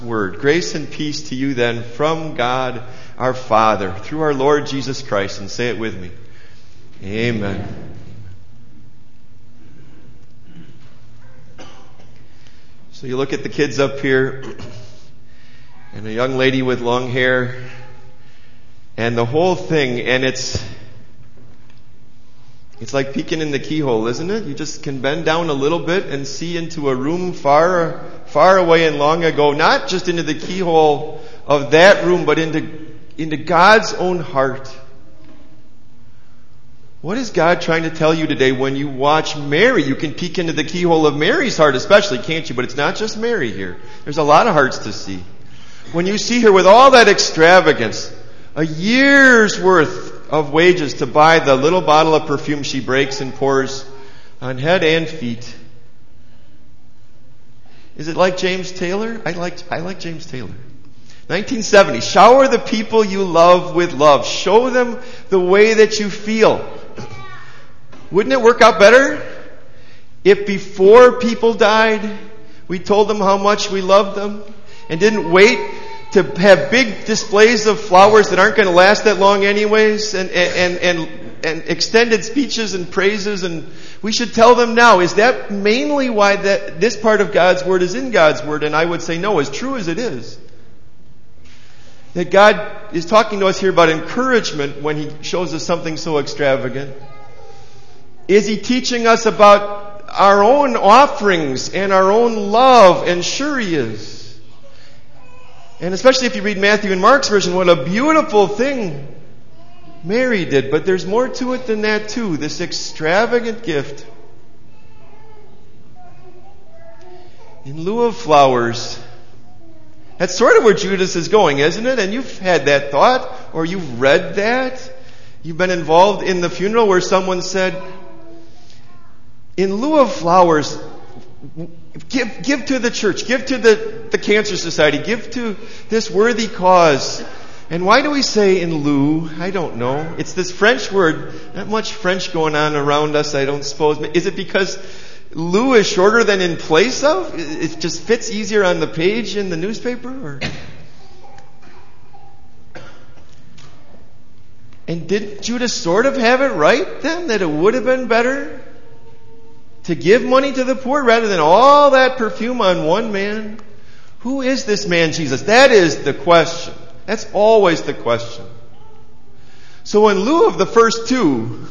Word. Grace and peace to you then from God our Father through our Lord Jesus Christ. And say it with me. Amen. So you look at the kids up here and a young lady with long hair and the whole thing, and it's like peeking in the keyhole, isn't it? You just can bend down a little bit and see into a room far away and long ago, not just into the keyhole of that room, but into God's own heart. What is God trying to tell you today when you watch Mary? You can peek into the keyhole of Mary's heart especially, can't you? But it's not just Mary here. There's a lot of hearts to see. When you see her with all that extravagance, a year's worth of wages to buy the little bottle of perfume she breaks and pours on head and feet. Is it like James Taylor? I like James Taylor. 1970. Shower the people you love with love. Show them the way that you feel. Wouldn't it work out better if before people died, we told them how much we loved them and didn't wait to have big displays of flowers that aren't going to last that long anyways, and extended speeches and praises, and we should tell them now. Is that mainly why this part of God's Word is in God's Word? And I would say no, as true as it is. That God is talking to us here about encouragement when He shows us something so extravagant. Is He teaching us about our own offerings and our own love? And sure He is. And especially if you read Matthew and Mark's version, what a beautiful thing Mary did. But there's more to it than that too. This extravagant gift. In lieu of flowers. That's sort of where Judas is going, isn't it? And you've had that thought, or you've read that. You've been involved in the funeral where someone said, in lieu of flowers, give to the church, give to the Cancer Society, give to this worthy cause. And why do we say in lieu? I don't know. It's this French word. Not much French going on around us, I don't suppose. Is it because lieu is shorter than in place of? It just fits easier on the page in the newspaper? Or? And did Judas sort of have it right then, that it would have been better to give money to the poor rather than all that perfume on one man? Who is this man Jesus? That is the question. That's always the question. So in lieu of the first two,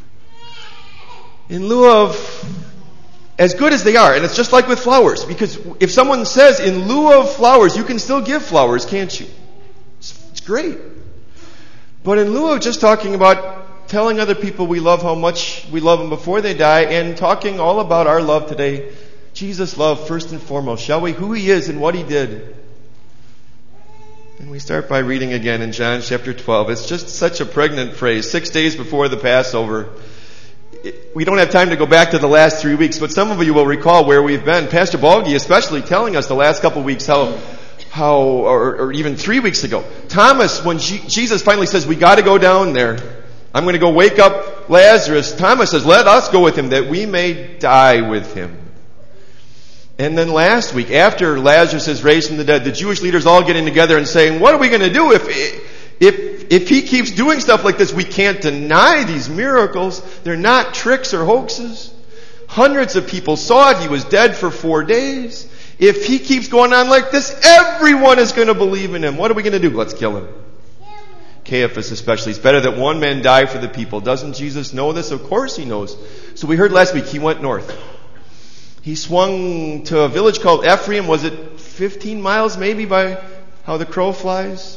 in lieu of, as good as they are, and it's just like with flowers, because if someone says in lieu of flowers, you can still give flowers, can't you? It's great. But in lieu of just talking about telling other people we love how much we love them before they die, and talking all about our love today, Jesus' love first and foremost, shall we? Who He is and what He did. And we start by reading again in John chapter 12. It's just such a pregnant phrase. 6 days before the Passover. We don't have time to go back to the last 3 weeks, but some of you will recall where we've been. Pastor Balgi especially telling us the last couple of weeks or even 3 weeks ago. Thomas, when Jesus finally says, we got to go down there. I'm going to go wake up Lazarus. Thomas says, let us go with him that we may die with him. And then last week, after Lazarus is raised from the dead, the Jewish leaders all getting together and saying, what are we going to do if he keeps doing stuff like this? We can't deny these miracles. They're not tricks or hoaxes. Hundreds of people saw it. He was dead for 4 days. If he keeps going on like this, everyone is going to believe in him. What are we going to do? Let's kill him. Caiaphas especially. It's better that one man die for the people. Doesn't Jesus know this? Of course He knows. So we heard last week, He went north. He swung to a village called Ephraim. Was it 15 miles maybe by how the crow flies?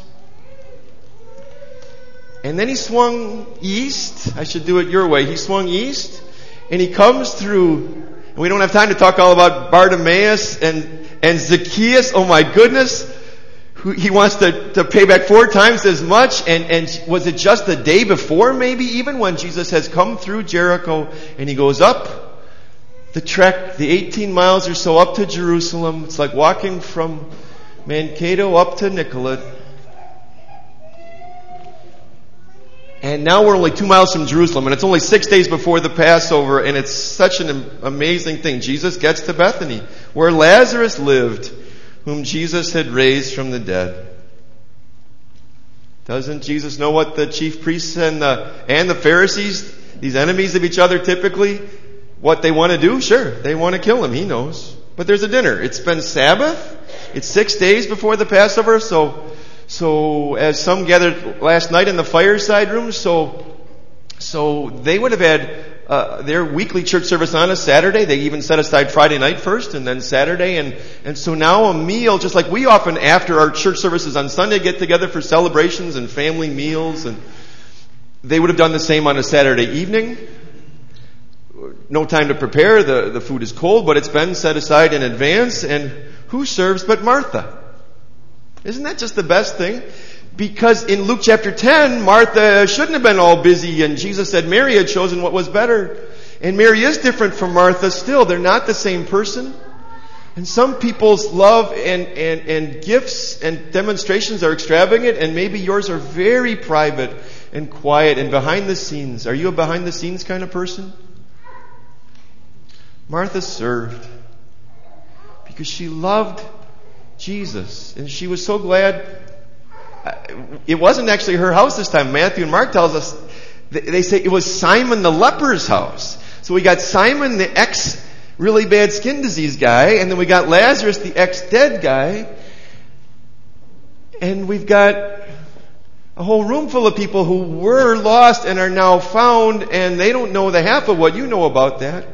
And then He swung east. I should do it your way. He swung east and He comes through, and we don't have time to talk all about Bartimaeus and Zacchaeus. Oh my goodness. He wants to pay back 4 times as much. And was it just the day before maybe even when Jesus has come through Jericho and He goes up the trek, the 18 miles or so up to Jerusalem. It's like walking from Mankato up to Nicollet. And now we're only 2 miles from Jerusalem, and it's only 6 days before the Passover, and it's such an amazing thing. Jesus gets to Bethany, where Lazarus lived, whom Jesus had raised from the dead. Doesn't Jesus know what the chief priests and the Pharisees, these enemies of each other typically, what they want to do? Sure, they want to kill him. He knows. But there's a dinner. It's been Sabbath. It's 6 days before the Passover. So as some gathered last night in the fireside room, so they would have had their weekly church service on a Saturday. They even set aside Friday night first and then Saturday. And so now a meal, just like we often after our church services on Sunday get together for celebrations and family meals, and they would have done the same on a Saturday evening. No time to prepare. The food is cold, but it's been set aside in advance. And who serves but Martha? Isn't that just the best thing? Because in Luke chapter 10, Martha shouldn't have been all busy, and Jesus said Mary had chosen what was better. And Mary is different from Martha still. They're not the same person. And some people's love and gifts and demonstrations are extravagant, and maybe yours are very private and quiet and behind the scenes. Are you a behind the scenes kind of person? Martha served because she loved Jesus, and she was so glad. It wasn't actually her house this time. Matthew and Mark tells us, they say it was Simon the leper's house. So we got Simon, the ex-really bad skin disease guy, and then we got Lazarus, the ex-dead guy, and we've got a whole room full of people who were lost and are now found, and they don't know the half of what you know about that.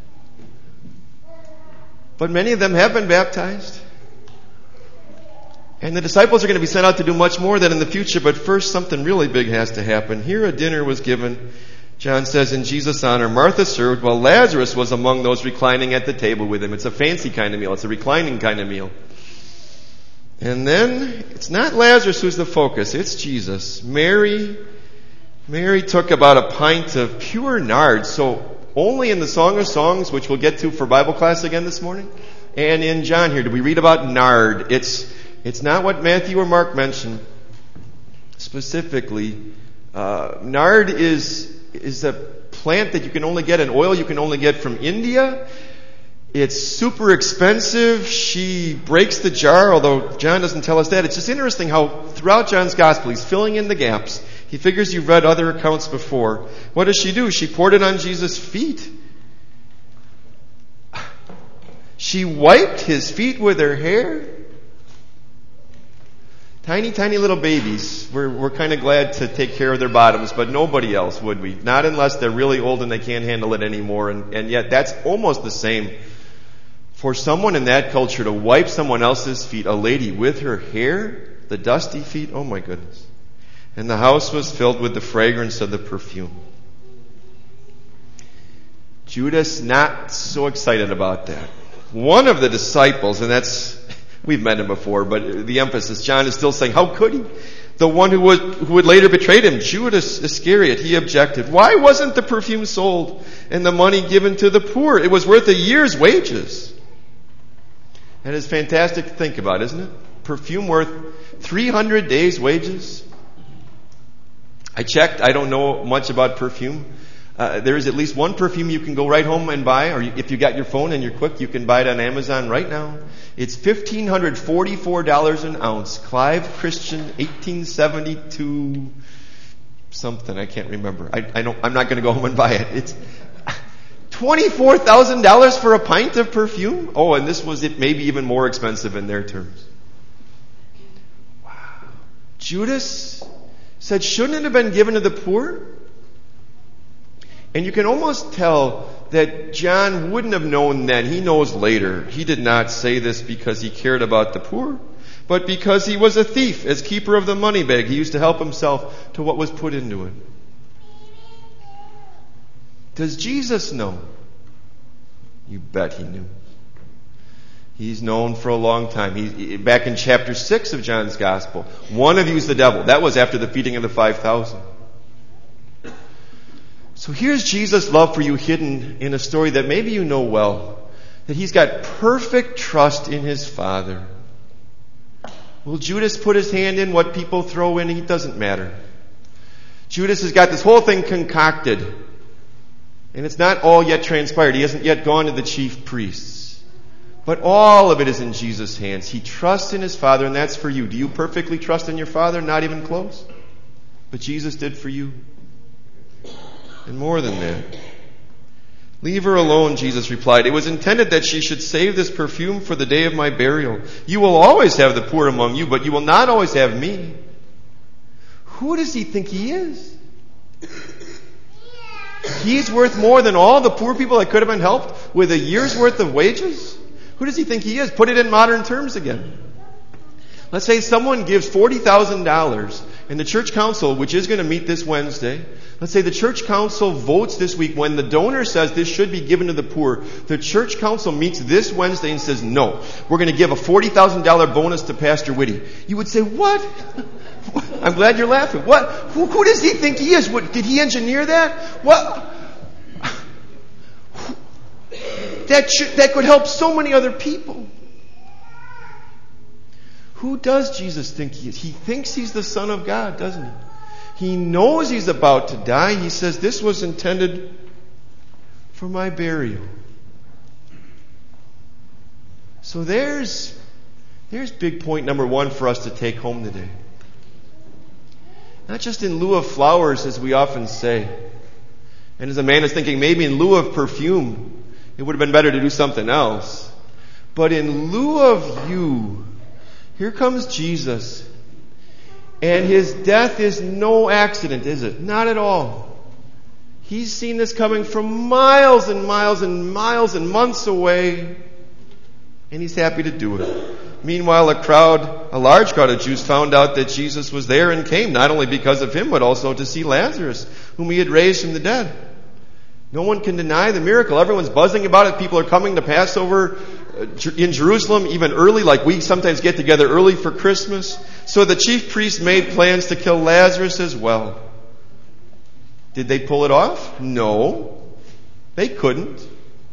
But many of them have been baptized. And the disciples are going to be sent out to do much more than in the future, but first something really big has to happen. Here a dinner was given, John says, in Jesus' honor. Martha served while Lazarus was among those reclining at the table with him. It's a fancy kind of meal. It's a reclining kind of meal. And then it's not Lazarus who's the focus. It's Jesus. Mary took about a pint of pure nard. So only in the Song of Songs, which we'll get to for Bible class again this morning, and in John here, do we read about nard. It's not what Matthew or Mark mentioned specifically. Nard is a plant that you can only get, an oil you can only get from India. It's super expensive. She breaks the jar, although John doesn't tell us that. It's just interesting how throughout John's gospel he's filling in the gaps. He figures you've read other accounts before. What does she do? She poured it on Jesus' feet. She wiped his feet with her hair. Tiny, tiny little babies. We're kind of glad to take care of their bottoms, but nobody else would we. Not unless they're really old and they can't handle it anymore. And yet that's almost the same. For someone in that culture to wipe someone else's feet, a lady with her hair, the dusty feet, oh my goodness. And the house was filled with the fragrance of the perfume. Judas not so excited about that. One of the disciples, and we've met him before, but the emphasis, John is still saying, how could he? The one who would later betray him, Judas Iscariot, he objected. Why wasn't the perfume sold and the money given to the poor? It was worth a year's wages. That is fantastic to think about, isn't it? Perfume worth 300 days' wages. I checked. I don't know much about perfume. There is at least one perfume you can go right home and buy, or if you got your phone and you're quick, you can buy it on Amazon right now. It's $1,544 an ounce. Clive Christian, 1872 something. I can't remember. I'm not going to go home and buy it. It's $24,000 for a pint of perfume. Oh, and this was it, maybe even more expensive in their terms. Wow. Judas said, shouldn't it have been given to the poor? And you can almost tell that John wouldn't have known then. He knows later. He did not say this because he cared about the poor, but because he was a thief. As keeper of the money bag, he used to help himself to what was put into it. Does Jesus know? You bet he knew. He's known for a long time. Back in chapter 6 of John's Gospel, one of you's the devil. That was after the feeding of the 5,000. So here's Jesus' love for you hidden in a story that maybe you know well. That he's got perfect trust in his Father. Will Judas put his hand in what people throw in? It doesn't matter. Judas has got this whole thing concocted. And it's not all yet transpired. He hasn't yet gone to the chief priests. But all of it is in Jesus' hands. He trusts in his Father, and that's for you. Do you perfectly trust in your Father? Not even close. But Jesus did for you. And more than that. Leave her alone, Jesus replied. It was intended that she should save this perfume for the day of my burial. You will always have the poor among you, but you will not always have me. Who does he think he is? He's worth more than all the poor people that could have been helped with a year's worth of wages? Who does he think he is? Put it in modern terms again. Let's say someone gives $40,000 and the church council, which is going to meet this Wednesday, let's say the church council votes this week when the donor says this should be given to the poor. The church council meets this Wednesday and says, no, we're going to give a $40,000 bonus to Pastor Whitty. You would say, what? I'm glad you're laughing. What? Who does he think he is? What, did he engineer that? What? That could help so many other people. Who does Jesus think he is? He thinks he's the Son of God, doesn't he? He knows he's about to die. He says, this was intended for my burial. So there's big point number one for us to take home today. Not just in lieu of flowers, as we often say. And as a man is thinking, maybe in lieu of perfume, it would have been better to do something else. But in lieu of you, here comes Jesus. And his death is no accident, is it? Not at all. He's seen this coming from miles and miles and miles and months away. And he's happy to do it. Meanwhile, a large crowd of Jews found out that Jesus was there and came, not only because of him, but also to see Lazarus, whom he had raised from the dead. No one can deny the miracle. Everyone's buzzing about it. People are coming to Passover in Jerusalem even early, like we sometimes get together early for Christmas. So the chief priests made plans to kill Lazarus as well. Did they pull it off? No. They couldn't.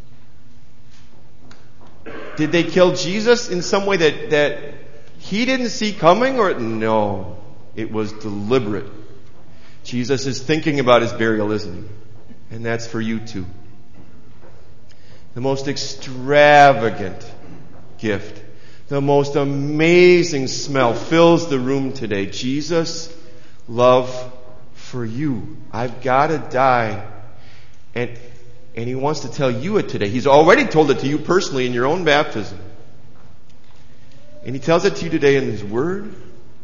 Did they kill Jesus in some way that he didn't see coming? Or no. It was deliberate. Jesus is thinking about his burial, isn't he? And that's for you too. The most extravagant gift, the most amazing smell fills the room today. Jesus' love for you. I've got to die. And he wants to tell you it today. He's already told it to you personally in your own baptism. And he tells it to you today in his word.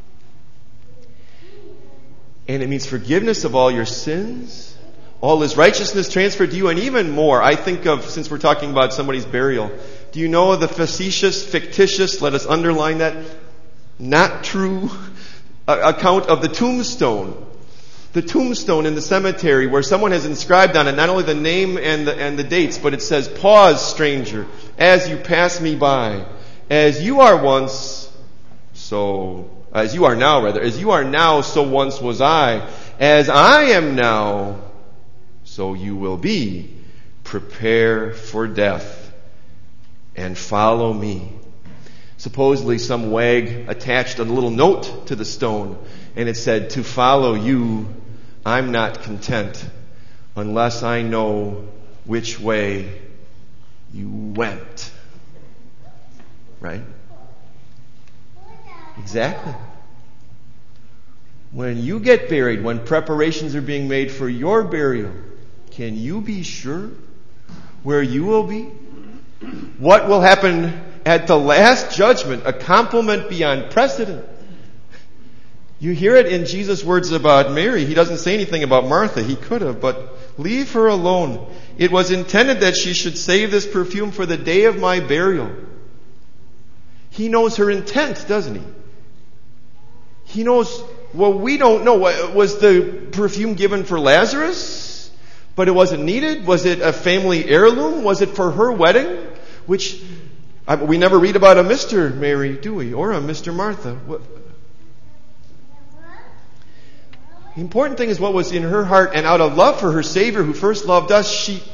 And it means forgiveness of all your sins, all his righteousness transferred to you, and even more. I think of, since we're talking about somebody's burial, do you know the facetious, fictitious, let us underline that, not true account of the tombstone? The tombstone in the cemetery where someone has inscribed on it not only the name and the dates, but it says, "Pause, stranger, as you pass me by. As you are now, so once was I. As I am now, so you will be. Prepare for death and follow me." Supposedly some wag attached a little note to the stone, and it said, "To follow you, I'm not content unless I know which way you went." Right? Exactly. When you get buried, when preparations are being made for your burial, can you be sure where you will be? What will happen at the last judgment? A compliment beyond precedent. You hear it in Jesus' words about Mary. He doesn't say anything about Martha. He could have, but leave her alone. It was intended that she should save this perfume for the day of my burial. He knows her intent, doesn't he? He knows what we don't know. Was the perfume given for Lazarus, but it wasn't needed? Was it a family heirloom? Was it for her wedding? Which we never read about a Mr. Mary, do we? Or a Mr. Martha. The important thing is what was in her heart, and out of love for her Savior who first loved us,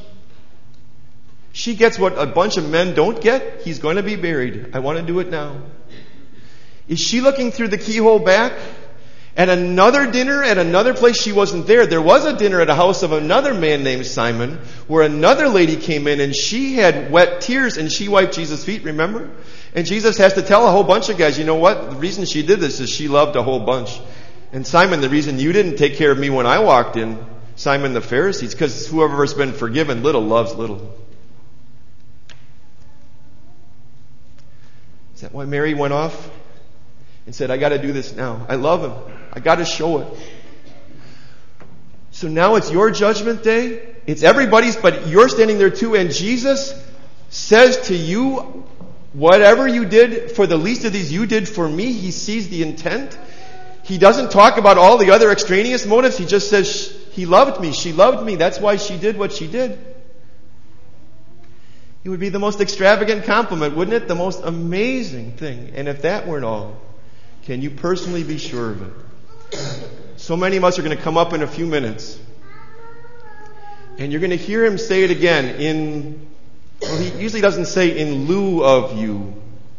she gets what a bunch of men don't get. He's going to be buried. I want to do it now. Is she looking through the keyhole back At another dinner, at another place, she wasn't there. There was a dinner at a house of another man named Simon, where another lady came in and she had wet tears and she wiped Jesus' feet, remember? And Jesus has to tell a whole bunch of guys, you know what? The reason she did this is she loved a whole bunch. And Simon, the reason you didn't take care of me when I walked in, Simon the Pharisee, because whoever has been forgiven little loves little. Is that why Mary went off and said, I got to do this now. I love him. I got to show it. So now it's your judgment day. It's everybody's, but you're standing there too. And Jesus says to you, whatever you did for the least of these, you did for me. He sees the intent. He doesn't talk about all the other extraneous motives. He just says, he loved me. She loved me. That's why she did what she did. It would be the most extravagant compliment, wouldn't it? The most amazing thing. And if that weren't all, can you personally be sure of it? So many of us are going to come up in a few minutes. And you're going to hear him say it again he usually doesn't say in lieu of you.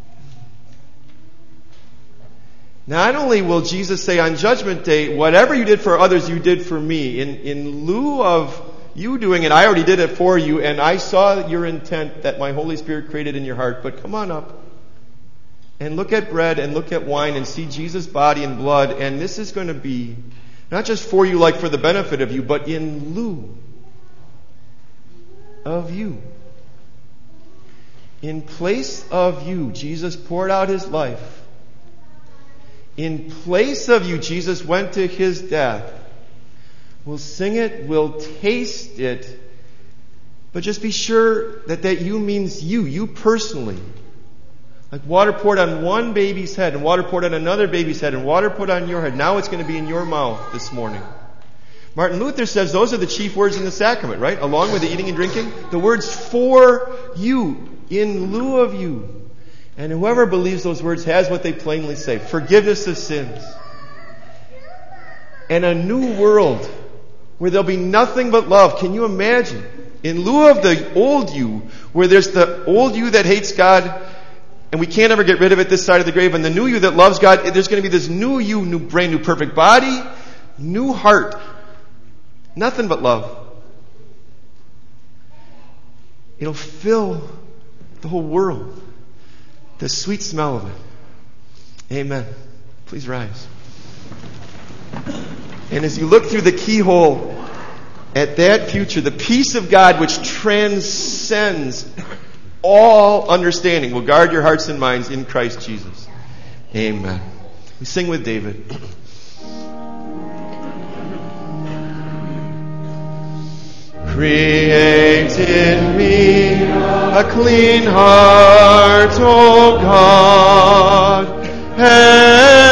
Not only will Jesus say on Judgment Day, whatever you did for others, you did for me. In lieu of you doing it, I already did it for you, and I saw your intent that my Holy Spirit created in your heart. But come on up and look at bread and look at wine and see Jesus' body and blood. And this is going to be not just for you, like for the benefit of you, but in lieu of you. In place of you, Jesus poured out his life. In place of you, Jesus went to his death. We'll sing it, we'll taste it, but just be sure that you means you personally. Like water poured on one baby's head, and water poured on another baby's head, and water poured on your head. Now it's going to be in your mouth this morning. Martin Luther says those are the chief words in the sacrament, right? Along with the eating and drinking. The words for you, in lieu of you. And whoever believes those words has what they plainly say. Forgiveness of sins. And a new world where there'll be nothing but love. Can you imagine? In lieu of the old you, where there's the old you that hates God, and we can't ever get rid of it this side of the grave, and the new you that loves God, there's going to be this new you, new brain, new perfect body, new heart. Nothing but love. It'll fill the whole world. The sweet smell of it. Amen. Please rise. And as you look through the keyhole at that future, the peace of God which transcends all understanding will guard your hearts and minds in Christ Jesus. Amen. We sing with David. Create in me a clean heart, O God, and